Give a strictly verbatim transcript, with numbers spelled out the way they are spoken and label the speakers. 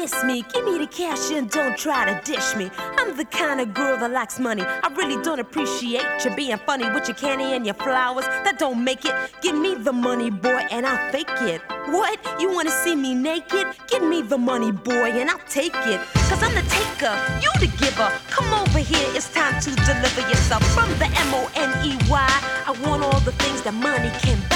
Speaker 1: miss me, give me the cash and don't try to dish me. I'm the kind of girl that likes money. I really don't appreciate you being funny with your candy and your flowers. That don't make it. Give me the money, boy, and I'll fake it. What? You wanna see me naked? Give me the money, boy, and I'll take it. Cause I'm the taker, you the giver. Come over here, it's time to deliver yourself. From the M O N E Y, I want all the things that money can buy.